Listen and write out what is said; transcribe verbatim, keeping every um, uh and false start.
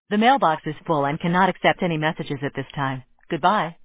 The mailbox is full and cannot accept any messages at this time. Goodbye.